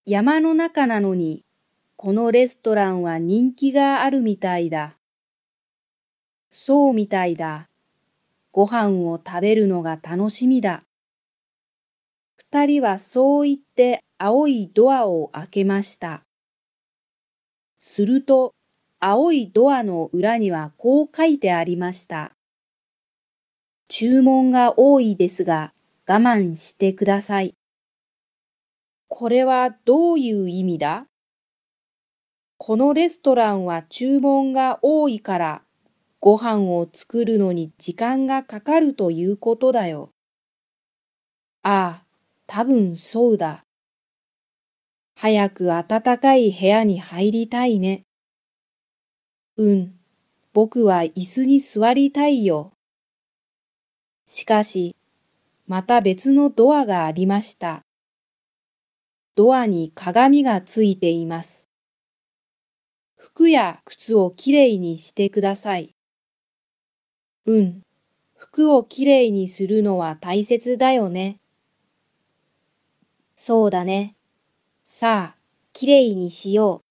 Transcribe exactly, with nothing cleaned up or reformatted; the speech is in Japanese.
山の中なのに、このレストランは人気があるみたいだ。そうみたいだ。ご飯を食べるのが楽しみだ。二人はそう言って青いドアを開けました。すると、青いドアの裏にはこう書いてありました。注文が多いですが、我慢してください。これはどういう意味だ？このレストランは注文が多いから、ご飯を作るのに時間がかかるということだよ。ああ、多分そうだ。早く暖かい部屋に入りたいね。うん、僕は椅子に座りたいよ。しかし、また別のドアがありました。ドアに鏡がついています。服や靴をきれいにしてください。うん、服をきれいにするのは大切だよね。そうだね。さあ、きれいにしよう。